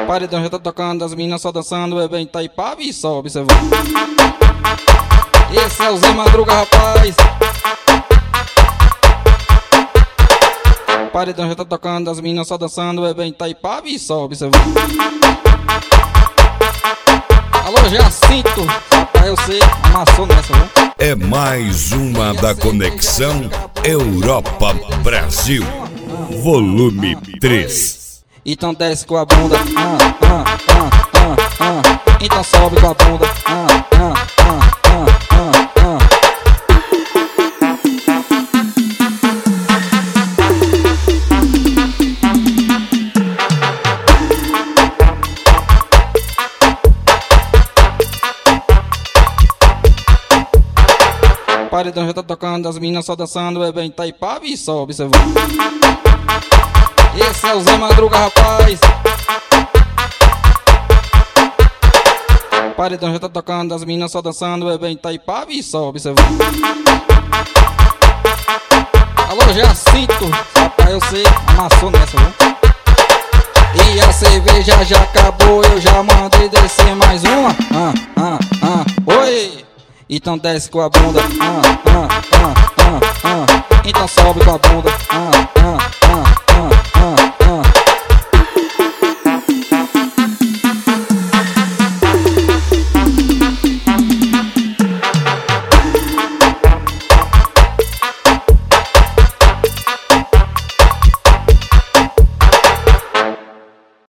Paredão já tá tocando, as meninas só dançando, o bebê tá Itaipava e só observando. Esse é o Zé Madruga, rapaz. Paredão já tá tocando, as meninas só dançando, o bebê tá Itaipava e só observando. Alô, Jacinto, rapaz, eu sei, amassou nessa, viu? É mais uma da Conexão Europa-Brasil, volume 3. Então desce com a bunda, então sobe com a bunda, Paredão já tá tocando, as meninas só dançando, o bebê tá Itaipava e só observando. Esse é o Zé Madruga, rapaz. Paredão já tá tocando, as meninas só dançando, o bebê tá Itaipava e só observando. Alô, Jacinto, rapaz, eu sei, amassou nessa, viu? E a cerveja já acabou, eu já mandei descer mais uma. Oi! Então desce com a bunda, então sobe com a bunda,